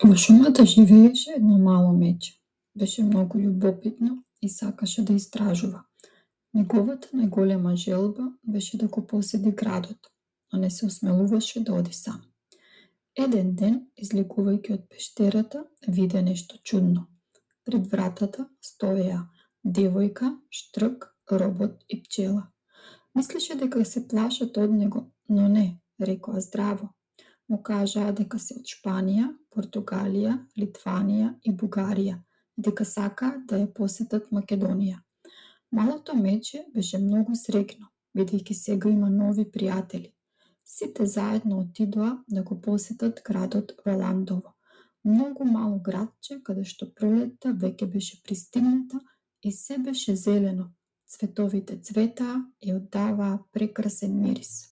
Во шумата живееше едно мало мече. Беше многу љубопитно и сакаше да истражува. Неговата најголема желба беше да го поседи градот, но не се осмелуваше да оди сам. Еден ден, излегувајќи од пештерата, виде нешто чудно. Пред вратата стоеа девојка, штрк, робот и пчела. Мислеше дека се плашат од него, но не, рекоа здраво. Му кажаа дека се од Шпанија, Португалија, Литванија и Бугарија и дека сакаат да ја посетат Македонија. Малото мече беше многу среќно, бидејќи сега има нови пријатели. Сите заедно отидоа да го посетат градот Валандово, многу мало градче каде што пролетта веќе беше пристигната и се беше зелено. Цветовите цветаа и оддаваа прекрасен мирис.